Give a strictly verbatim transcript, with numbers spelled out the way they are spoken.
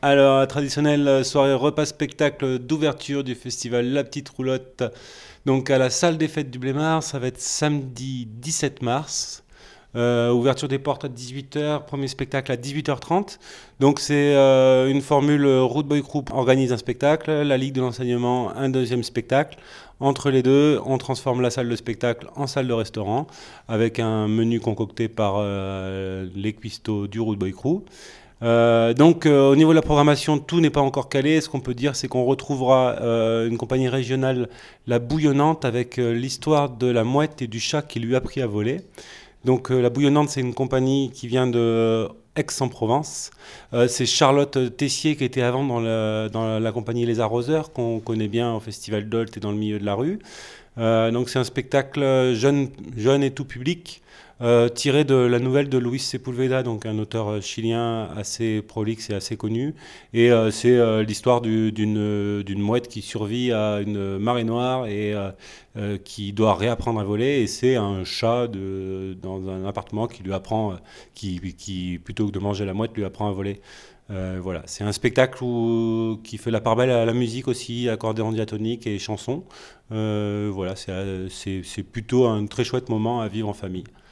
Alors, la traditionnelle soirée repas-spectacle d'ouverture du festival La Petite Roulotte, donc à la salle des fêtes du Blémard, ça va être samedi dix-sept mars. Euh, ouverture des portes à dix-huit heures, premier spectacle à dix-huit heures trente. Donc c'est euh, une formule euh, Root Boy Crew organise un spectacle, la Ligue de l'enseignement un deuxième spectacle. Entre les deux, on transforme la salle de spectacle en salle de restaurant avec un menu concocté par euh, les cuistots du Root Boy Crew. Euh, donc euh, au niveau de la programmation, tout n'est pas encore calé. Ce qu'on peut dire, c'est qu'on retrouvera euh, une compagnie régionale, la Bouillonnante, avec euh, l'histoire de la mouette et du chat qui lui a appris à voler. Donc euh, la Bouillonnante, c'est une compagnie qui vient de euh, Aix-en-Provence. Euh, c'est Charlotte Tessier qui était avant dans la, dans la, la compagnie Les Arroseurs, qu'on connaît bien au Festival d'Olt et dans le milieu de la rue. Euh, donc c'est un spectacle jeune, jeune et tout public, euh, tiré de la nouvelle de Luis Sepulveda, donc un auteur euh, chilien assez prolixe et assez connu. Et euh, c'est euh, l'histoire du- d'une d'une mouette qui survit à une marée noire et euh, euh, qui doit réapprendre à voler. Et c'est un chat de, dans un appartement qui lui apprend, euh, qui, qui plutôt que de manger la mouette, lui apprend à voler. Euh, voilà, c'est un spectacle où- qui fait la part belle à la musique aussi, accordéon diatonique et chansons. Euh, voilà, c'est, euh, c'est, c'est plutôt un très chouette moment à vivre en famille.